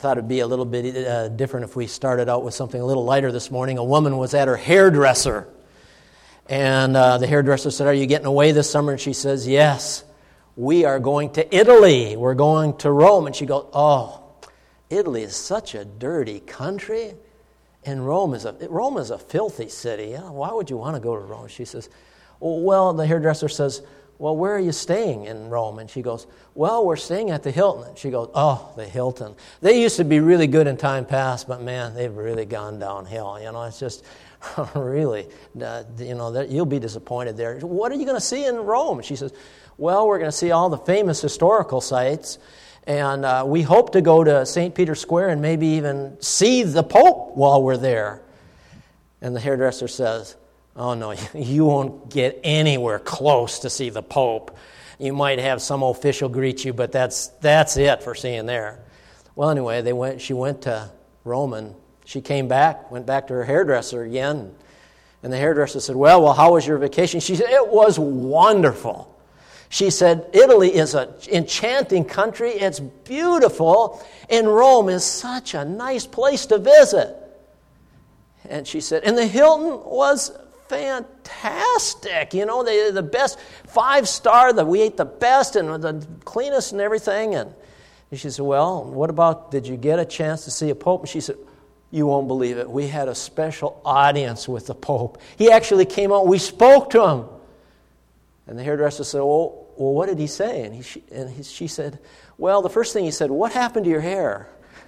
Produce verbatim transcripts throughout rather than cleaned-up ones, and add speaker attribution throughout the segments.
Speaker 1: thought it'd be a little bit uh, different if we started out with something a little lighter this morning. A woman was at her hairdresser, and uh, the hairdresser said, "Are you getting away this summer?" And she says, "Yes, we are going to Italy. We're going to Rome." And she goes, "Oh, Italy is such a dirty country, and Rome is a Rome is a filthy city. You know, why would you want to go to Rome?" She says, "Well," the hairdresser says, "Well, where are you staying in Rome?" And she goes, "Well, we're staying at the Hilton." And she goes, "Oh, the Hilton. They used to be really good in time past, but man, they've really gone downhill. You know, it's just really, uh, you know, that you'll be disappointed there. What are you going to see in Rome?" And she says, "Well, we're going to see all the famous historical sites, and uh, we hope to go to Saint Peter's Square and maybe even see the Pope while we're there." And the hairdresser says, "Oh, no, you won't get anywhere close to see the Pope. You might have some official greet you, but that's that's it for seeing there." Well, anyway, they went. She went to Rome, and she came back, went back to her hairdresser again. And the hairdresser said, well, well, how was your vacation? She said, "It was wonderful." She said, "Italy is an enchanting country. It's beautiful, and Rome is such a nice place to visit." And she said, "And the Hilton was fantastic. You know, they the best five star. That we ate the best and the cleanest and everything." And she said, "Well, what about? Did you get a chance to see a Pope?" And she said, "You won't believe it. We had a special audience with the Pope. He actually came out. We spoke to him." And the hairdresser said, "Well, well, what did he say?" And he and he, she said, "Well, the first thing he said, 'What happened to your hair?'"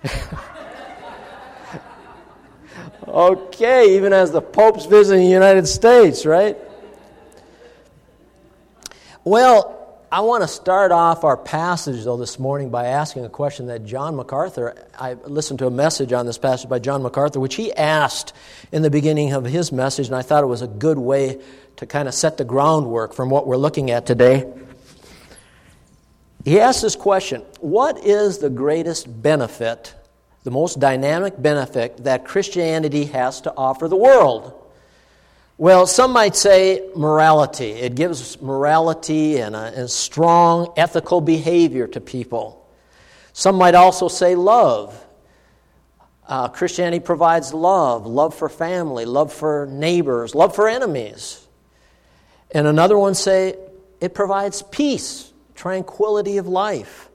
Speaker 1: Okay, even as the Pope's visiting the United States, right? Well, I want to start off our passage, though, this morning by asking a question that John MacArthur, I listened to a message on this passage by John MacArthur, which he asked in the beginning of his message, and I thought it was a good way to kind of set the groundwork from what we're looking at today. He asked this question: what is the greatest benefit, the most dynamic benefit that Christianity has to offer the world? Well, some might say morality. It gives morality and a, a strong ethical behavior to people. Some might also say love. Uh, Christianity provides love, love for family, love for neighbors, love for enemies. And another one say it provides peace, tranquility of life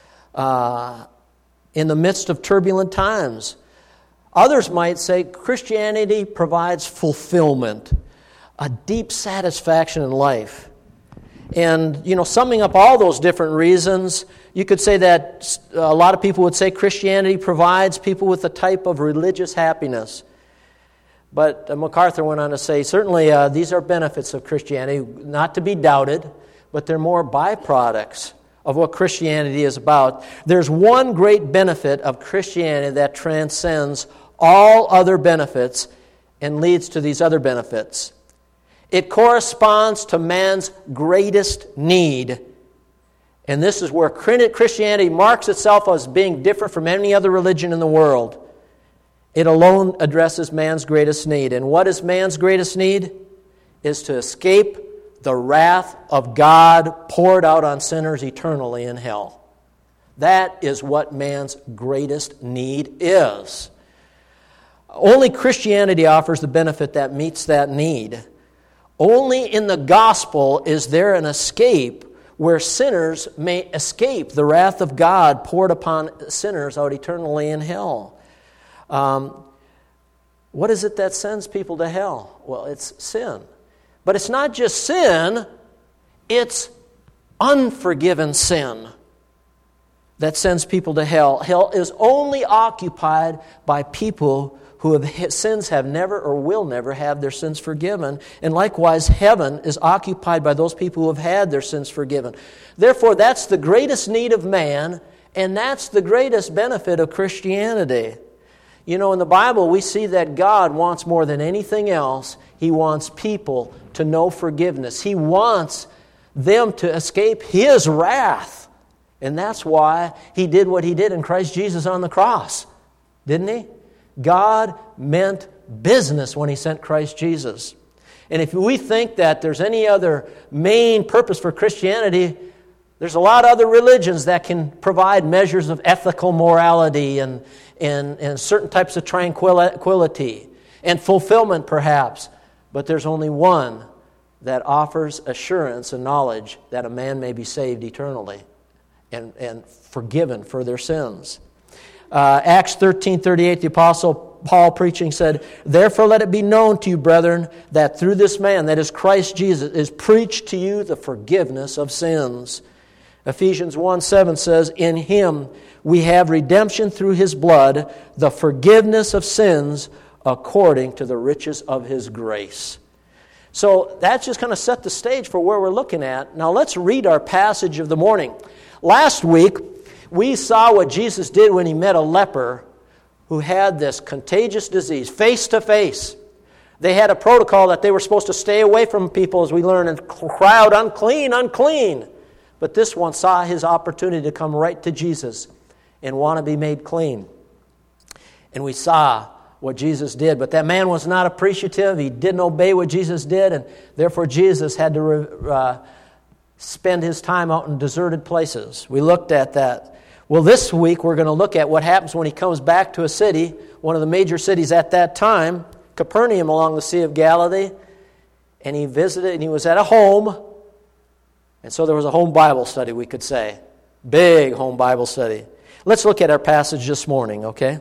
Speaker 1: uh, in the midst of turbulent times. Others might say Christianity provides fulfillment, a deep satisfaction in life. And, you know, summing up all those different reasons, you could say that a lot of people would say Christianity provides people with a type of religious happiness. But uh, MacArthur went on to say, certainly uh, these are benefits of Christianity, not to be doubted, but they're more byproducts of what Christianity is about. There's one great benefit of Christianity that transcends all other benefits and leads to these other benefits. It corresponds to man's greatest need. And this is where Christianity marks itself as being different from any other religion in the world. It alone addresses man's greatest need. And what is man's greatest need? Is to escape the wrath of God poured out on sinners eternally in hell. That is what man's greatest need is. Only Christianity offers the benefit that meets that need. Only in the gospel is there an escape where sinners may escape the wrath of God poured upon sinners out eternally in hell. Um, what is it that sends people to hell? Well, it's sin. But it's not just sin, it's unforgiven sin that sends people to hell. Hell is only occupied by people who have sins have never or will never have their sins forgiven. And likewise, heaven is occupied by those people who have had their sins forgiven. Therefore, that's the greatest need of man, and that's the greatest benefit of Christianity. You know, in the Bible, we see that God wants more than anything else. He wants people to know forgiveness. He wants them to escape His wrath. And that's why He did what He did in Christ Jesus on the cross. Didn't He? God meant business when He sent Christ Jesus. And if we think that there's any other main purpose for Christianity, There's a lot of other religions that can provide measures of ethical morality and, and, and certain types of tranquility and fulfillment, perhaps. But there's only one that offers assurance and knowledge that a man may be saved eternally and, and forgiven for their sins. Uh, Acts thirteen thirty-eight, the Apostle Paul preaching said, "Therefore let it be known to you, brethren, that through this man, that is Christ Jesus, is preached to you the forgiveness of sins." Ephesians one seven says, "In him we have redemption through his blood, the forgiveness of sins according to the riches of his grace." So that's just going to set the stage for where we're looking at. Now let's read our passage of the morning. Last week, we saw what Jesus did when he met a leper who had this contagious disease, face to face. They had a protocol that they were supposed to stay away from people, as we learn, and cry out, "Unclean, unclean." But this one saw his opportunity to come right to Jesus and want to be made clean. And we saw what Jesus did. But that man was not appreciative. He didn't obey what Jesus did, and therefore Jesus had to uh, spend his time out in deserted places. We looked at that. Well, this week we're going to look at what happens when he comes back to a city, one of the major cities at that time, Capernaum along the Sea of Galilee. And he visited, and he was at a home. And so there was a home Bible study, we could say. Big home Bible study. Let's look at our passage this morning, okay?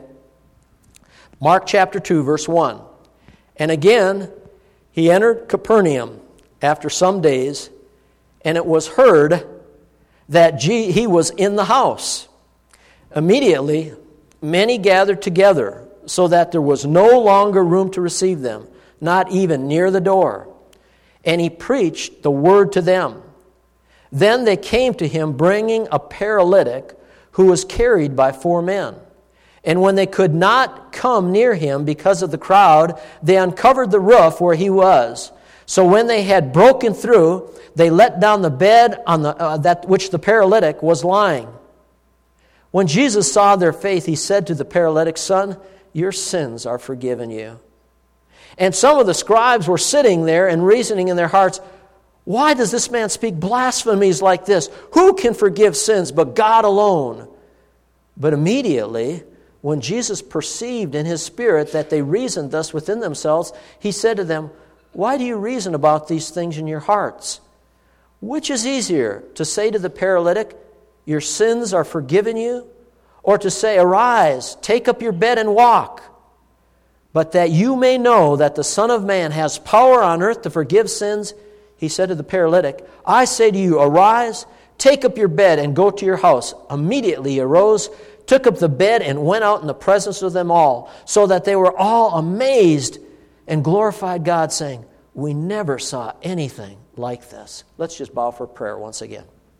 Speaker 1: Mark chapter two, verse one. "And again, he entered Capernaum after some days, and it was heard that he was in the house. Immediately, many gathered together, so that there was no longer room to receive them, not even near the door. And he preached the word to them. Then they came to him, bringing a paralytic who was carried by four men. And when they could not come near him because of the crowd, they uncovered the roof where he was. So when they had broken through, they let down the bed on the uh, that which the paralytic was lying. When Jesus saw their faith, he said to the paralytic, 'Son, your sins are forgiven you.' And some of the scribes were sitting there and reasoning in their hearts, 'Why does this man speak blasphemies like this? Who can forgive sins but God alone?' But immediately, when Jesus perceived in his spirit that they reasoned thus within themselves, he said to them, 'Why do you reason about these things in your hearts? Which is easier, to say to the paralytic, "Your sins are forgiven you," or to say, "Arise, take up your bed and walk"? But that you may know that the Son of Man has power on earth to forgive sins," he said to the paralytic, "I say to you, arise, take up your bed and go to your house." Immediately he arose, took up the bed, and went out in the presence of them all, so that they were all amazed and glorified God, saying, "We never saw anything like this." Let's just bow for prayer once again.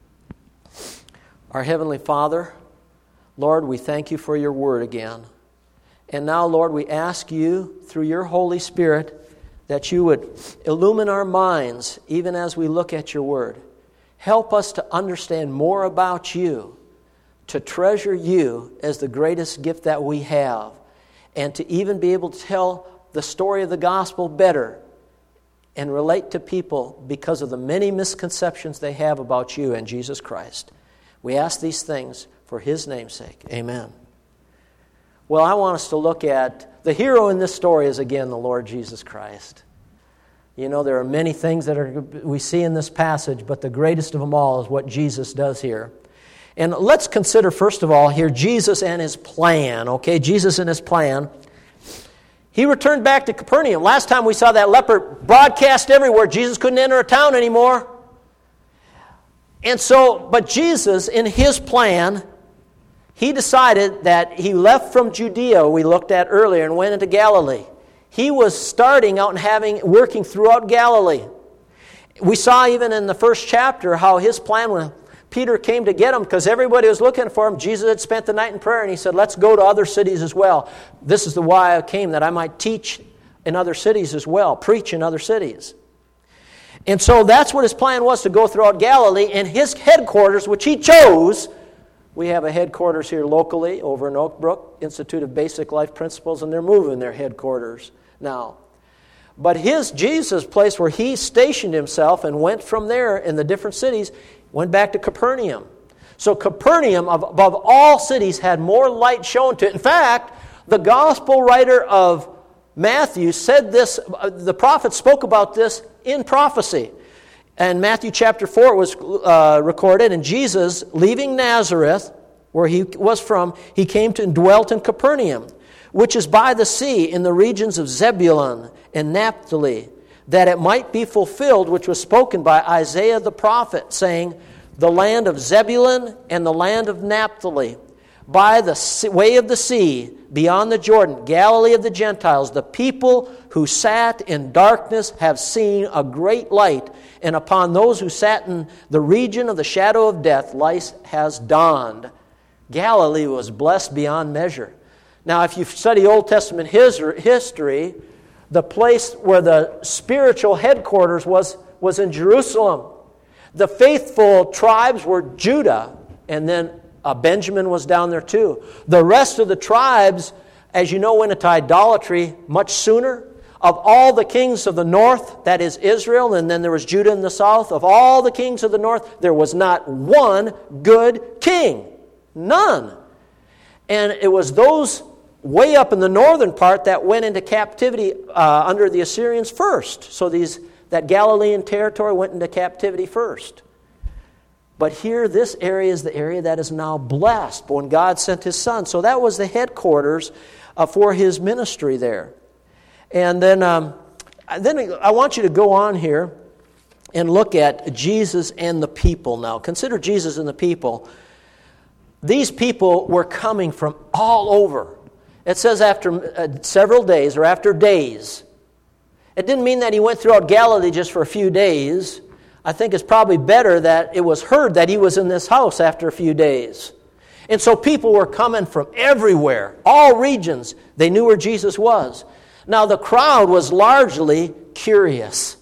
Speaker 1: Our Heavenly Father, Lord, we thank you for your word again. And now, Lord, we ask you, through your Holy Spirit, that you would illumine our minds even as we look at your word. Help us to understand more about you, to treasure you as the greatest gift that we have, and to even be able to tell the story of the gospel better and relate to people because of the many misconceptions they have about you and Jesus Christ. We ask these things for his name's sake. Amen. Well, I want us to look at the hero in this story is again the Lord Jesus Christ. You know, there are many things that are we see in this passage, but the greatest of them all is what Jesus does here. And let's consider, first of all, here Jesus and his plan. Okay, Jesus and his plan. He returned back to Capernaum. Last time we saw that leper broadcast everywhere. Jesus couldn't enter a town anymore. And so, but Jesus, in his plan, he decided that he left from Judea, we looked at earlier, and went into Galilee. He was starting out and having working throughout Galilee. We saw even in the first chapter how his plan, when Peter came to get him, because everybody was looking for him, Jesus had spent the night in prayer, and he said, "Let's go to other cities as well. This is the why I came, that I might teach in other cities as well, preach in other cities." And so that's what his plan was, to go throughout Galilee, and his headquarters, which he chose. We have a headquarters here locally over in Oak Brook, Institute of Basic Life Principles, and they're moving their headquarters now. But his Jesus place where he stationed himself and went from there in the different cities went back to Capernaum. So Capernaum, above all cities, had more light shown to it. In fact, the gospel writer of Matthew said this, the prophet spoke about this in prophecy. And Matthew chapter four was uh, recorded, and Jesus, leaving Nazareth, where he was from, he came to and dwelt in Capernaum, which is by the sea in the regions of Zebulun and Naphtali, that it might be fulfilled which was spoken by Isaiah the prophet, saying, the land of Zebulun and the land of Naphtali, by the way of the sea, beyond the Jordan, Galilee of the Gentiles, the people who sat in darkness have seen a great light, and upon those who sat in the region of the shadow of death, light has dawned. Galilee was blessed beyond measure. Now, if you study Old Testament history, the place where the spiritual headquarters was, was in Jerusalem. The faithful tribes were Judah, and then uh, Benjamin was down there too. The rest of the tribes, as you know, went into idolatry much sooner. Of all the kings of the north, that is Israel, and then there was Judah in the south, of all the kings of the north, there was not one good king. None. And it was those way up in the northern part that went into captivity uh, under the Assyrians first. So these that Galilean territory went into captivity first. But here, this area is the area that is now blessed when God sent His Son. So that was the headquarters uh, for His ministry there. And then, um, then I want you to go on here and look at Jesus and the people now. Consider Jesus and the people. These people were coming from all over. It says after uh, several days, or after days. It didn't mean that He went throughout Galilee just for a few days. I think it's probably better that it was heard that He was in this house after a few days. And so people were coming from everywhere, all regions. They knew where Jesus was. Now the crowd was largely curious.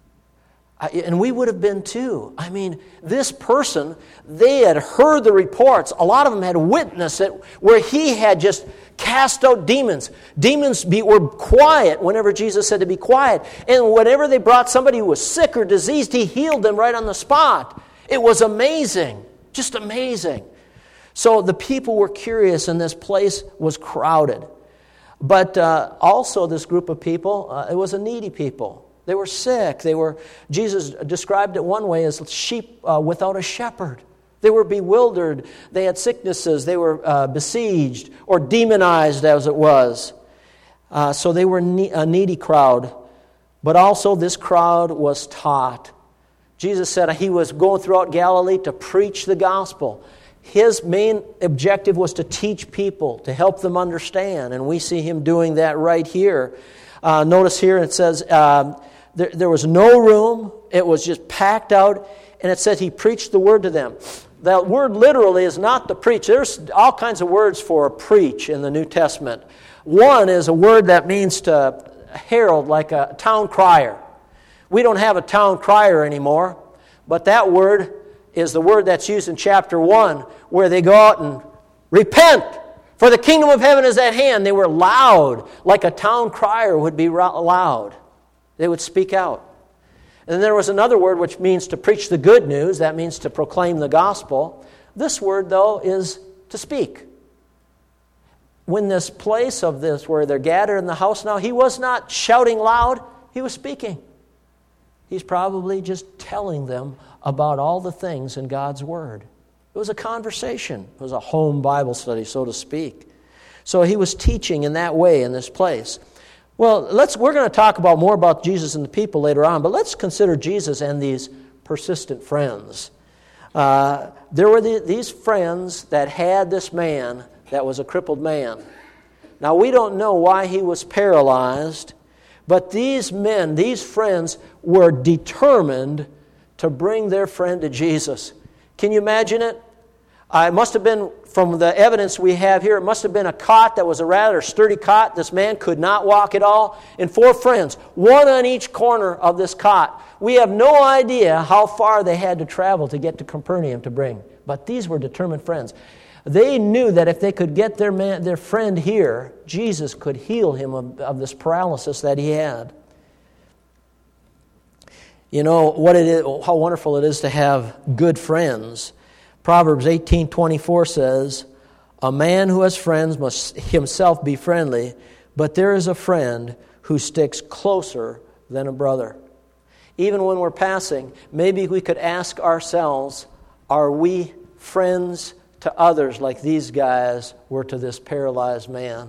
Speaker 1: And we would have been too. I mean, this person, they had heard the reports. A lot of them had witnessed it, where He had just cast out demons. Demons be, were quiet whenever Jesus said to be quiet. And whenever they brought somebody who was sick or diseased, He healed them right on the spot. It was amazing. Just amazing. So the people were curious, and this place was crowded. But uh, also this group of people, uh, it was a needy people. They were sick. They were. Jesus described it one way as sheep uh, without a shepherd. They were bewildered. They had sicknesses. They were uh, besieged or demonized, as it was. Uh, so they were ne- a needy crowd. But also this crowd was taught. Jesus said He was going throughout Galilee to preach the gospel. His main objective was to teach people, to help them understand. And we see Him doing that right here. Uh, notice here it says uh, there, there was no room. It was just packed out. And it said He preached the word to them. That word literally is not to preach. There's all kinds of words for preach in the New Testament. One is a word that means to herald, like a town crier. We don't have a town crier anymore, but that word is the word that's used in chapter one, where they go out and repent, for the kingdom of heaven is at hand. They were loud, like a town crier would be loud. They would speak out. And then there was another word which means to preach the good news. That means to proclaim the gospel. This word, though, is to speak. When this place of this, where they're gathered in the house now, He was not shouting loud. He was speaking. He's probably just telling them about all the things in God's Word. It was a conversation. It was a home Bible study, so to speak. So He was teaching in that way in this place. Well, let's. We're going to talk about more about Jesus and the people later on, but let's consider Jesus and these persistent friends. Uh, there were the, these friends that had this man that was a crippled man. Now, we don't know why he was paralyzed, but these men, these friends, were determined to bring their friend to Jesus. Can you imagine it? Uh, it must have been, from the evidence we have here, it must have been a cot that was a rather sturdy cot. This man could not walk at all. And four friends, one on each corner of this cot. We have no idea how far they had to travel to get to Capernaum to bring. But these were determined friends. They knew that if they could get their man, their friend here, Jesus could heal him of, of this paralysis that he had. You know what it is, how wonderful it is to have good friends. Proverbs eighteen twenty-four says, "A man who has friends must himself be friendly, but there is a friend who sticks closer than a brother." Even when we're passing, maybe we could ask ourselves, are we friends to others like these guys were to this paralyzed man?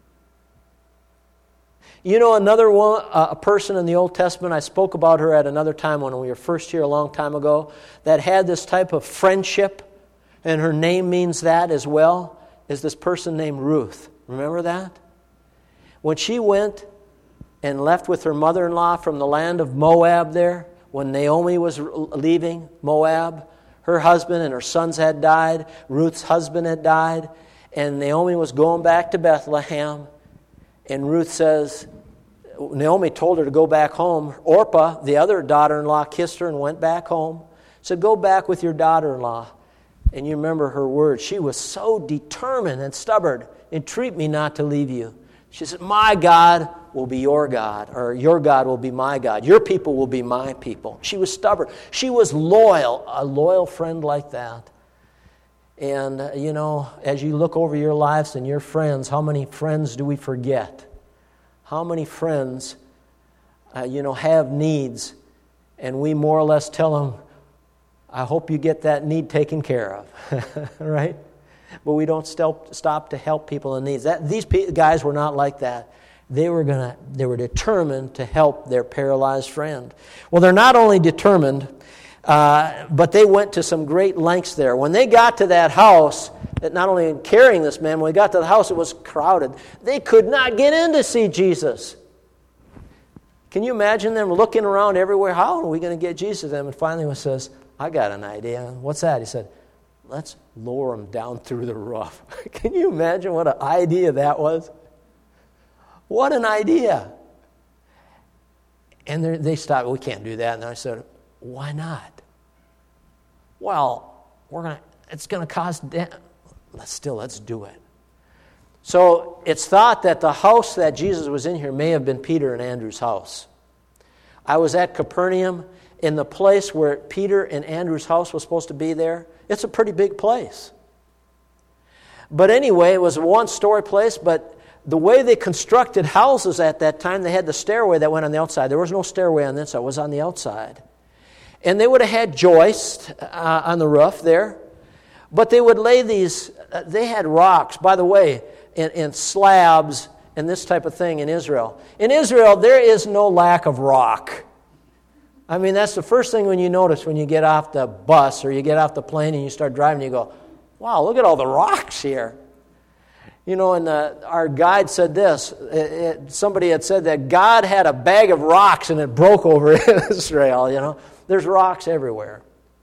Speaker 1: You know, another one, uh, a person in the Old Testament, I spoke about her at another time when we were first here a long time ago, that had this type of friendship, and her name means that as well, is this person named Ruth. Remember that? When she went and left with her mother-in-law from the land of Moab there, when Naomi was leaving Moab, her husband and her sons had died, Ruth's husband had died, and Naomi was going back to Bethlehem. And Ruth says, Naomi told her to go back home. Orpah, the other daughter-in-law, kissed her and went back home. Said, go back with your daughter-in-law. And you remember her words. She was so determined and stubborn. Entreat me not to leave you. She said, my God will be your God, or your God will be my God. Your people will be my people. She was stubborn. She was loyal, a loyal friend like that. And, uh, you know, as you look over your lives and your friends, how many friends do we forget? How many friends, uh, you know, have needs, and we more or less tell them, I hope you get that need taken care of, right? But we don't stop, stop to help people in need. That, these guys were not like that. They were gonna. They were determined to help their paralyzed friend. Well, they're not only determined, uh, but they went to some great lengths there. When they got to that house, that not only in carrying this man, when we got to the house, it was crowded. They could not get in to see Jesus. Can you imagine them looking around everywhere? How are we going to get Jesus to them? And finally, he says, I got an idea. What's that? He said, let's lower him down through the roof. Can you imagine what an idea that was? What an idea. And they stopped, we can't do that. And I said, why not? Well, we're gonna. it's going to cost damage. Let's still, let's do it. So it's thought that the house that Jesus was in here may have been Peter and Andrew's house. I was at Capernaum in the place where Peter and Andrew's house was supposed to be there. It's a pretty big place. But anyway, it was a one-story place, but the way they constructed houses at that time, they had the stairway that went on the outside. There was no stairway on the inside. It was on the outside. And they would have had joists uh, on the roof there. But they would lay these, uh, they had rocks, by the way, and, and slabs and this type of thing in Israel. In Israel, there is no lack of rock. I mean, that's the first thing when you notice when you get off the bus or you get off the plane and you start driving, you go, wow, look at all the rocks here. You know, and uh, our guide said this. It, it, somebody had said that God had a bag of rocks and it broke over Israel, you know. There's rocks everywhere.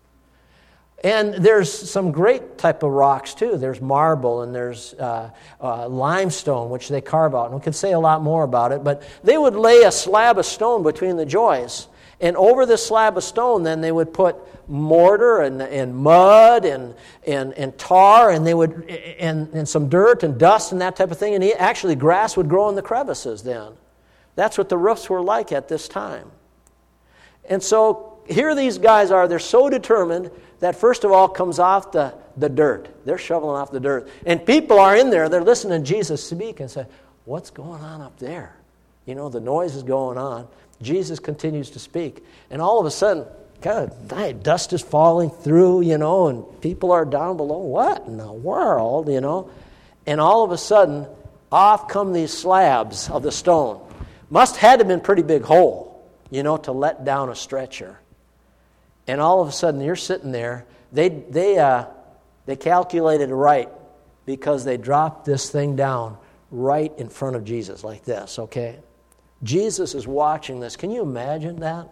Speaker 1: And there's some great type of rocks, too. There's marble and there's uh, uh, limestone, which they carve out. And we could say a lot more about it. But they would lay a slab of stone between the joists. And over this slab of stone, then they would put mortar and, and mud and, and, and tar, and they would and, and some dirt and dust and that type of thing. And actually, grass would grow in the crevices then. That's what the roofs were like at this time. And so here these guys are. They're so determined that first of all comes off the, the dirt. They're shoveling off the dirt. And people are in there. They're listening to Jesus speak and say, what's going on up there? You know, the noise is going on. Jesus continues to speak. And all of a sudden, kind of dust is falling through, you know, and people are down below. What in the world, you know? And all of a sudden, off come these slabs of the stone. Must had to have been a pretty big hole, you know, to let down a stretcher. And all of a sudden, you're sitting there. They they uh, they calculated it right because they dropped this thing down right in front of Jesus like this, okay? Jesus is watching this. Can you imagine that?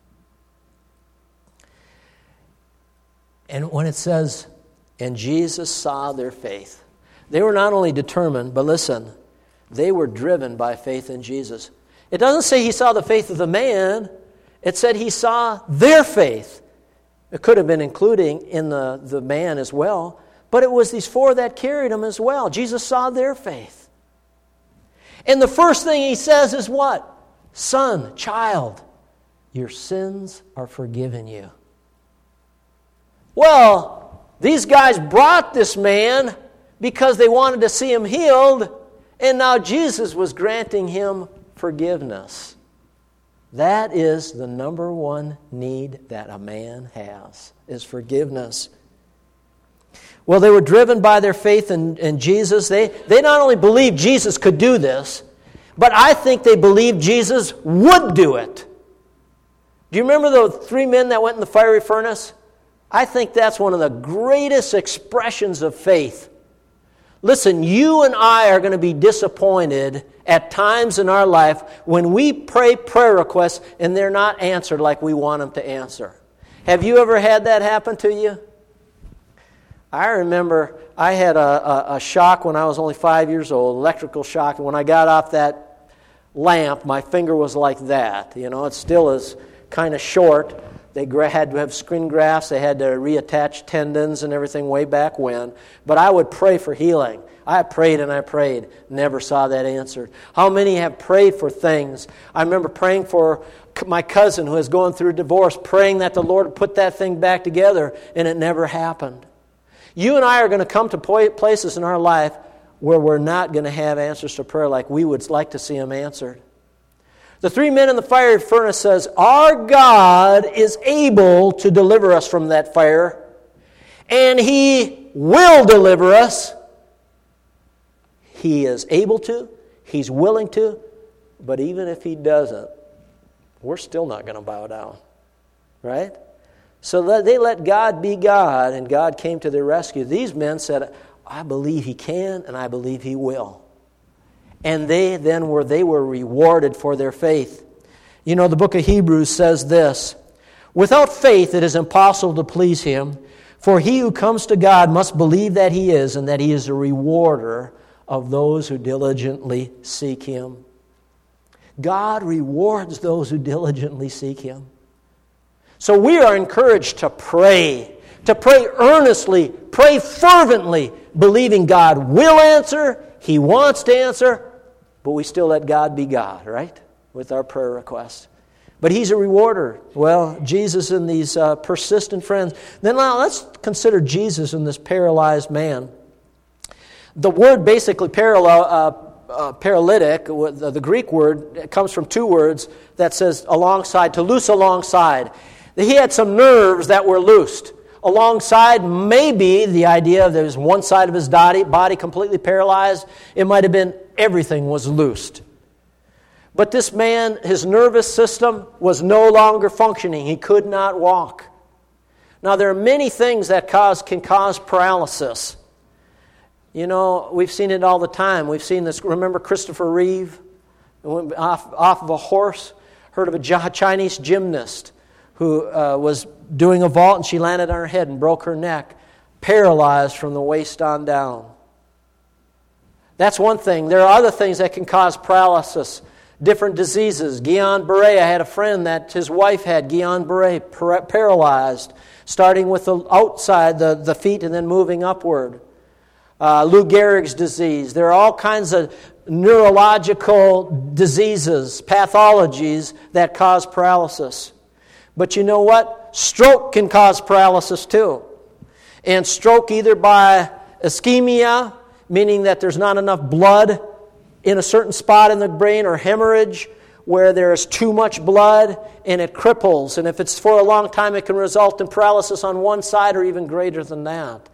Speaker 1: And when it says, and Jesus saw their faith, they were not only determined, but listen, they were driven by faith in Jesus. It doesn't say he saw the faith of the man. It said he saw their faith. It could have been including in the, the man as well, but it was these four that carried him as well. Jesus saw their faith. And the first thing he says is what? Son, child, your sins are forgiven you. Well, these guys brought this man because they wanted to see him healed, and now Jesus was granting him forgiveness. That is the number one need that a man has, is forgiveness. Well, they were driven by their faith in, in Jesus. They, they not only believed Jesus could do this, but I think they believed Jesus would do it. Do you remember the three men that went in the fiery furnace? I think that's one of the greatest expressions of faith. Listen, you and I are going to be disappointed at times in our life when we pray prayer requests and they're not answered like we want them to answer. Have you ever had that happen to you? I remember I had a, a, a shock when I was only five years old, electrical shock, and when I got off that lamp, my finger was like that. You know, it still is kind of short. They had to have skin grafts. They had to reattach tendons and everything way back when. But I would pray for healing. I prayed and I prayed. Never saw that answered. How many have prayed for things? I remember praying for my cousin who is going through a divorce, praying that the Lord would put that thing back together, and it never happened. You and I are going to come to places in our life where we're not going to have answers to prayer like we would like to see them answered. The three men in the fiery furnace says, our God is able to deliver us from that fire, and He will deliver us. He is able to, He's willing to, but even if He doesn't, we're still not going to bow down, right? So they let God be God, and God came to their rescue. These men said, I believe He can, and I believe He will. And they then were they were rewarded for their faith. You know, the book of Hebrews says this, without faith it is impossible to please Him, for he who comes to God must believe that He is, and that He is a rewarder of those who diligently seek Him. God rewards those who diligently seek Him. So we are encouraged to pray, to pray earnestly, pray fervently, believing God will answer, He wants to answer, but we still let God be God, right? With our prayer requests. But He's a rewarder. Well, Jesus and these uh, persistent friends. Then now let's consider Jesus and this paralyzed man. The word basically parallel, uh, uh, paralytic, the, the Greek word, it comes from two words that says alongside, to loose alongside. He had some nerves that were loosed. Alongside, maybe the idea there was one side of his body, body completely paralyzed. It might have been everything was loosed. But this man, his nervous system was no longer functioning. He could not walk. Now, there are many things that cause can cause paralysis. You know, we've seen it all the time. We've seen this. Remember Christopher Reeve? Went off, off of a horse. Heard of a Chinese gymnast who uh, was doing a vault, and she landed on her head and broke her neck, paralyzed from the waist on down. That's one thing. There are other things that can cause paralysis, different diseases. Guillain-Barré, I had a friend that his wife had Guillain-Barré, par- paralyzed, starting with the outside, the, the feet, and then moving upward. Uh, Lou Gehrig's disease. There are all kinds of neurological diseases, pathologies that cause paralysis. But you know what? Stroke can cause paralysis too. And stroke either by ischemia, meaning that there's not enough blood in a certain spot in the brain, or hemorrhage, where there is too much blood and it cripples. And if it's for a long time, it can result in paralysis on one side or even greater than that.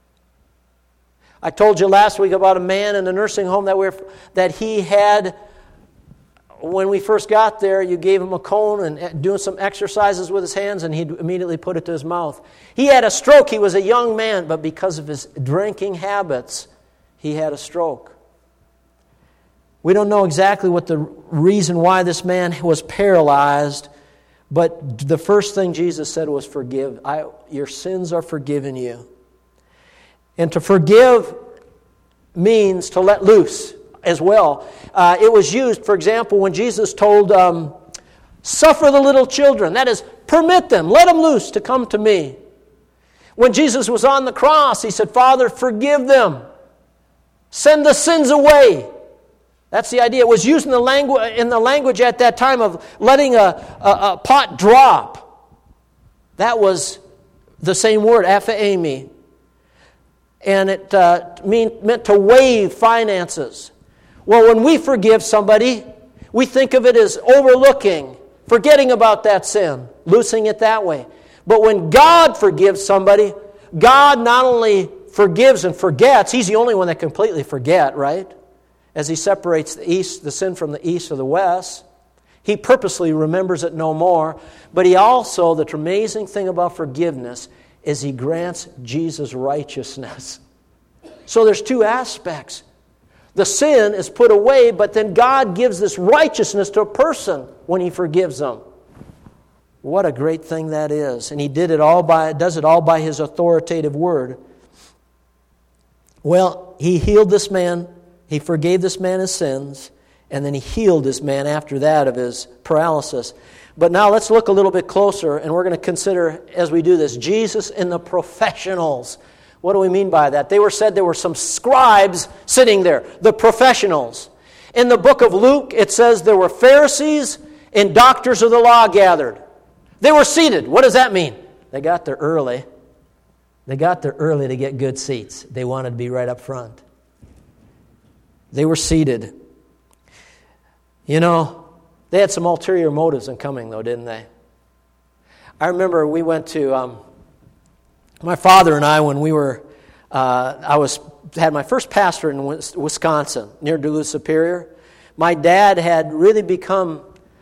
Speaker 1: I told you last week about a man in a nursing home that, we're, that he had, when we first got there, you gave him a cone and doing some exercises with his hands, and he'd immediately put it to his mouth. He had a stroke. He was a young man, but because of his drinking habits, he had a stroke. We don't know exactly what the reason why this man was paralyzed, but the first thing Jesus said was, forgive. I, your sins are forgiven you. And to forgive means to let loose as well. Uh, it was used, for example, when Jesus told, um, suffer the little children. That is, permit them, let them loose to come to me. When Jesus was on the cross, He said, Father, forgive them. Send the sins away. That's the idea. It was used in the, langu- in the language at that time of letting a, a, a pot drop. That was the same word, aphaemi. And it uh, mean, meant to waive finances. Well, when we forgive somebody, we think of it as overlooking, forgetting about that sin, loosening it that way. But when God forgives somebody, God not only forgives and forgets, He's the only one that completely forget, right? As He separates the east, the sin from the east or the west. He purposely remembers it no more. But He also, the amazing thing about forgiveness is He grants Jesus righteousness. So there's two aspects. The sin is put away, but then God gives this righteousness to a person when He forgives them. What a great thing that is. And He did it all by does it all by His authoritative word. Well, He healed this man. He forgave this man his sins, and then He healed this man after that of his paralysis. But now let's look a little bit closer, and we're going to consider, as we do this, Jesus and the professionals. What do we mean by that? They were said there were some scribes sitting there, the professionals. In the book of Luke, it says there were Pharisees and doctors of the law gathered. They were seated. What does that mean? They got there early. They got there early to get good seats. They wanted to be right up front. They were seated. You know, they had some ulterior motives in coming, though, didn't they? I remember we went to, um, my father and I, when we were, uh, I was had my first pastor in Wisconsin, near Duluth Superior. My dad had really become,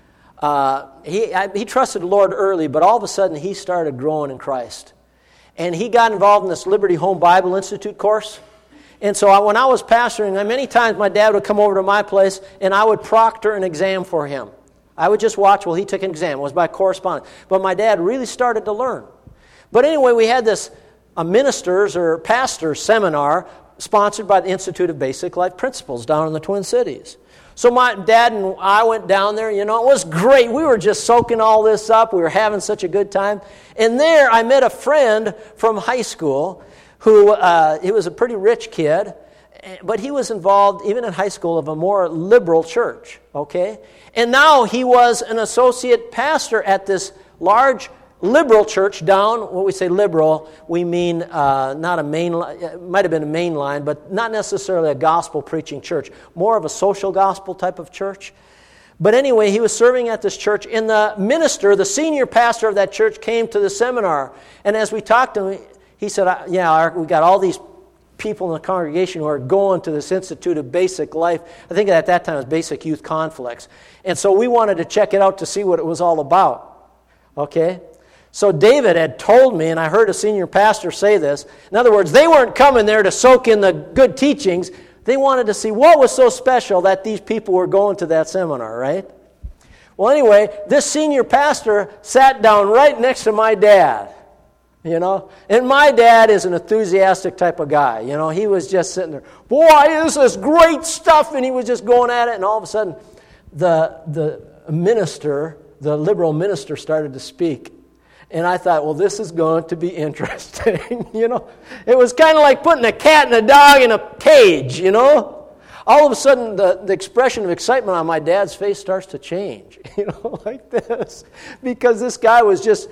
Speaker 1: uh, he I, he trusted the Lord early, but all of a sudden he started growing in Christ. And he got involved in this Liberty Home Bible Institute course. And so I, when I was pastoring, many times my dad would come over to my place and I would proctor an exam for him. I would just watch while he took an exam. It was by correspondence. But my dad really started to learn. But anyway, we had this a ministers or pastors seminar sponsored by the Institute of Basic Life Principles down in the Twin Cities. So my dad and I went down there. You know, it was great. We were just soaking all this up. We were having such a good time. And there I met a friend from high school who, uh, he was a pretty rich kid, but he was involved, even in high school, of a more liberal church, okay? And now he was an associate pastor at this large liberal church down, when we say liberal, we mean uh, not a main line, it might have been a main line, but not necessarily a gospel preaching church, more of a social gospel type of church. But anyway, he was serving at this church, and the minister, the senior pastor of that church, came to the seminar. And as we talked to him, he said, yeah, we got all these people in the congregation who are going to this Institute of Basic Life. I think at that time it was Basic Youth Conflicts. And so we wanted to check it out to see what it was all about. Okay? So David had told me, and I heard a senior pastor say this, in other words, they weren't coming there to soak in the good teachings. They wanted to see what was so special that these people were going to that seminar, right? Well, anyway, this senior pastor sat down right next to my dad. You know, and my dad is an enthusiastic type of guy. You know, he was just sitting there, boy, this is great stuff, and he was just going at it, and all of a sudden, the the minister, the liberal minister, started to speak, and I thought, well, this is going to be interesting. You know, it was kind of like putting a cat and a dog in a cage. You know, all of a sudden, the the expression of excitement on my dad's face starts to change. You know, like this, because this guy was just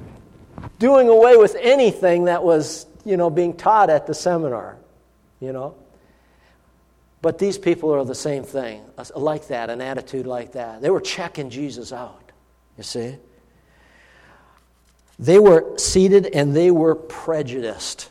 Speaker 1: doing away with anything that was, you know, being taught at the seminar, you know. But these people are the same thing, like that, an attitude like that. They were checking Jesus out, you see. They were seated and they were prejudiced.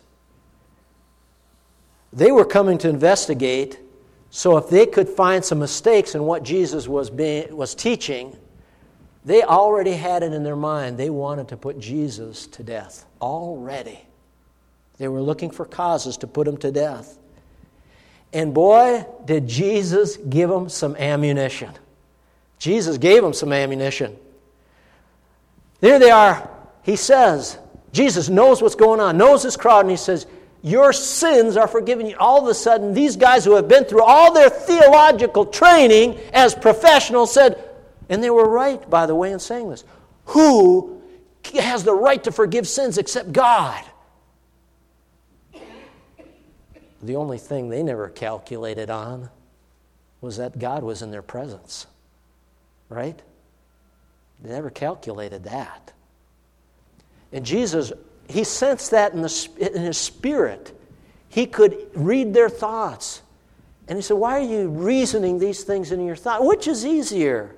Speaker 1: They were coming to investigate, so if they could find some mistakes in what Jesus was being was teaching, they already had it in their mind. They wanted to put Jesus to death already. They were looking for causes to put him to death. And boy, did Jesus give them some ammunition. Jesus gave them some ammunition. There they are. He says, Jesus knows what's going on, knows this crowd, and he says, your sins are forgiven you. All of a sudden, these guys who have been through all their theological training as professionals said, and they were right, by the way, in saying this. Who has the right to forgive sins except God? The only thing they never calculated on was that God was in their presence. Right? They never calculated that. And Jesus, he sensed that in, the, in his spirit. He could read their thoughts. And he said, why are you reasoning these things in your thought? Which is easier?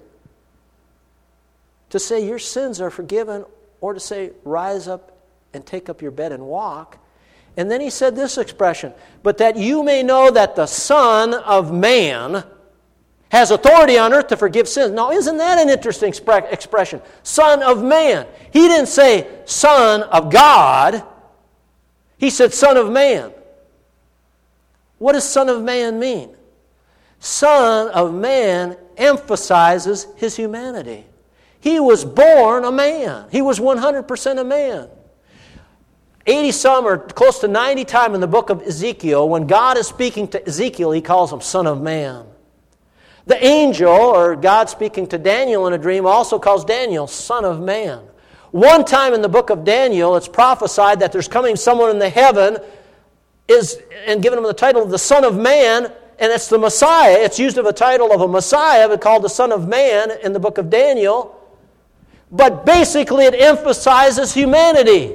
Speaker 1: To say your sins are forgiven, or to say rise up and take up your bed and walk? And then he said this expression, but that you may know that the Son of Man has authority on earth to forgive sins. Now, isn't that an interesting expression? Son of Man. He didn't say Son of God. He said Son of Man. What does Son of Man mean? Son of Man emphasizes his humanity. He was born a man. He was one hundred percent a man. eighty-some or close to ninety times in the book of Ezekiel, when God is speaking to Ezekiel, he calls him Son of Man. The angel, or God speaking to Daniel in a dream, also calls Daniel Son of Man. One time in the book of Daniel, it's prophesied that there's coming someone in the heaven is and given him the title of the Son of Man, and it's the Messiah. It's used of a title of a Messiah, but called the Son of Man in the book of Daniel. But basically it emphasizes humanity.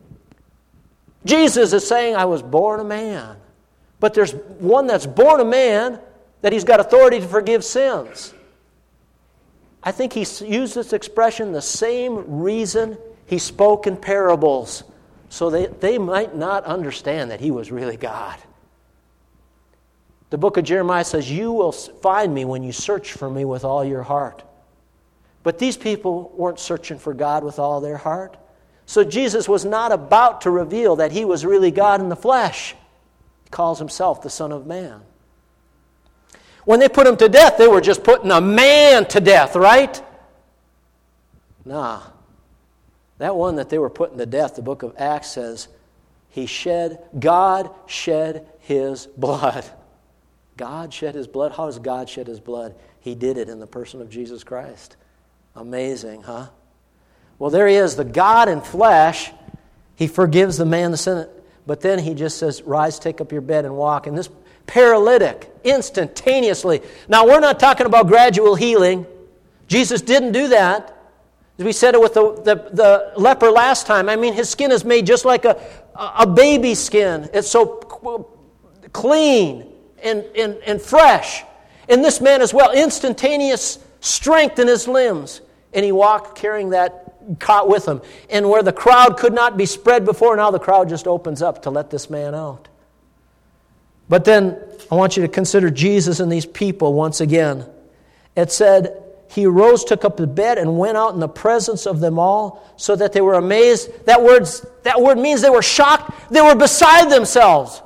Speaker 1: Jesus is saying, I was born a man. But there's one that's born a man, that he's got authority to forgive sins. I think he used this expression the same reason he spoke in parables, so they, they might not understand that he was really God. The book of Jeremiah says, you will find me when you search for me with all your heart. But these people weren't searching for God with all their heart. So Jesus was not about to reveal that he was really God in the flesh. He calls himself the Son of Man. When they put him to death, they were just putting a man to death, right? Nah. That one that they were putting to death, the book of Acts says, he shed, God shed his blood. God shed his blood. How does God shed his blood? He did it in the person of Jesus Christ. Amazing, huh? Well, there he is, the God in flesh. He forgives the man the sin, but then he just says, rise, take up your bed and walk. And this paralytic, instantaneously. Now, we're not talking about gradual healing. Jesus didn't do that. We said it with the, the, the leper last time. I mean, his skin is made just like a, a baby skin. It's so clean and, and, and fresh. And this man as well, instantaneous strength in his limbs. And he walked carrying that cot with him. And where the crowd could not be spread before, now the crowd just opens up to let this man out. But then I want you to consider Jesus and these people once again. It said, he arose, took up the bed, and went out in the presence of them all, so that they were amazed. That, word's, that word means they were shocked. They were beside themselves.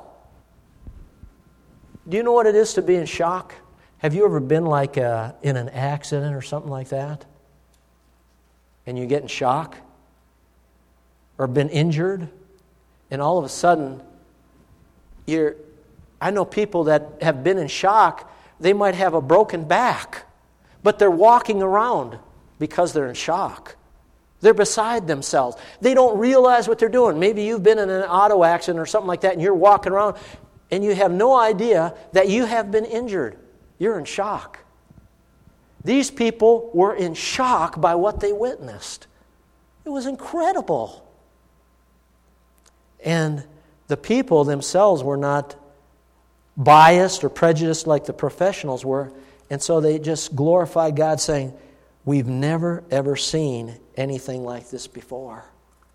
Speaker 1: Do you know what it is to be in shock? Have you ever been like uh, in an accident or something like that? And you get in shock? Or been injured? And all of a sudden, you're... I know people that have been in shock. They might have a broken back, but they're walking around because they're in shock. They're beside themselves. They don't realize what they're doing. Maybe you've been in an auto accident or something like that, and you're walking around, and you have no idea that you have been injured. You're in shock. These people were in shock by what they witnessed. It was incredible. And the people themselves were not biased or prejudiced like the professionals were, and so they just glorified God, saying, we've never ever seen anything like this before.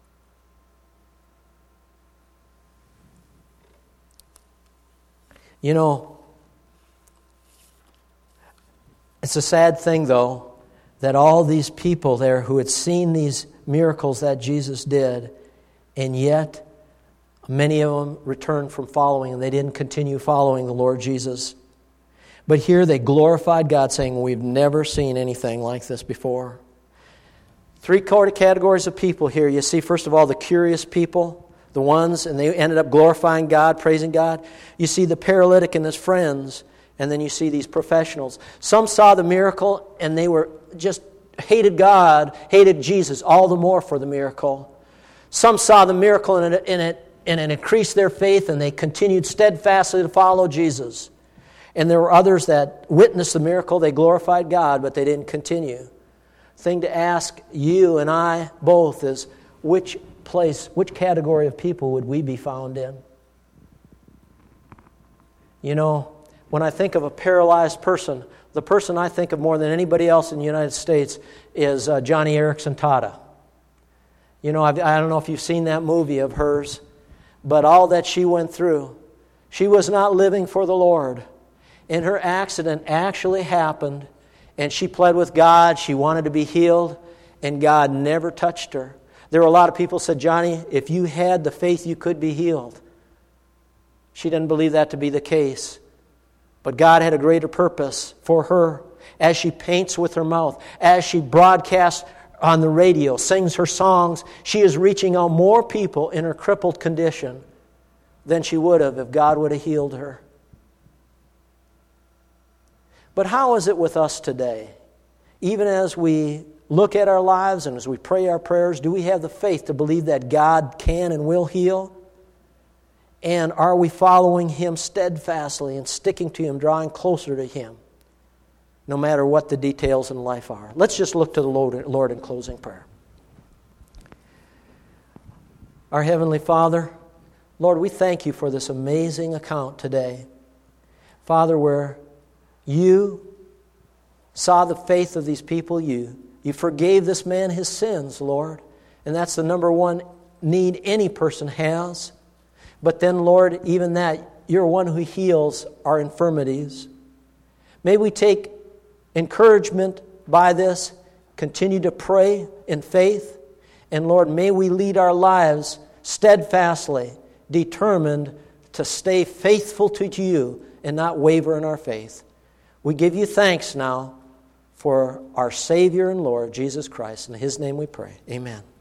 Speaker 1: You know, it's a sad thing, though, that all these people there who had seen these miracles that Jesus did, and yet many of them returned from following, and they didn't continue following the Lord Jesus. But here they glorified God, saying, we've never seen anything like this before. Three categories of people here. You see, first of all, the curious people, the ones, and they ended up glorifying God, praising God. You see the paralytic and his friends, and then you see these professionals. Some saw the miracle, and they were just hated God, hated Jesus all the more for the miracle. Some saw the miracle, and it, and it and it increased their faith, and they continued steadfastly to follow Jesus. And there were others that witnessed the miracle. They glorified God, but they didn't continue. Thing to ask you and I both is, which place, which category of people would we be found in? You know, when I think of a paralyzed person, the person I think of more than anybody else in the United States is uh, Johnny Erickson Tata. You know, I've, I don't know if you've seen that movie of hers, but all that she went through, she was not living for the Lord. And her accident actually happened, and she pled with God. She wanted to be healed, and God never touched her. There were a lot of people who said, Johnny, if you had the faith, you could be healed. She didn't believe that to be the case. But God had a greater purpose for her as she paints with her mouth, as she broadcasts on the radio, sings her songs. She is reaching out more people in her crippled condition than she would have if God would have healed her. But how is it with us today? Even as we look at our lives and as we pray our prayers, do we have the faith to believe that God can and will heal? And are we following Him steadfastly and sticking to Him, drawing closer to Him, no matter what the details in life are? Let's just look to the Lord in closing prayer. Our Heavenly Father, Lord, we thank You for this amazing account today. Father, where You saw the faith of these people, You, you forgave this man his sins, Lord. And that's the number one need any person has. But then, Lord, even that, You're one who heals our infirmities. May we take encouragement by this, continue to pray in faith, and Lord, may we lead our lives steadfastly, determined to stay faithful to You and not waver in our faith. We give You thanks now for our Savior and Lord, Jesus Christ. In His name we pray. Amen.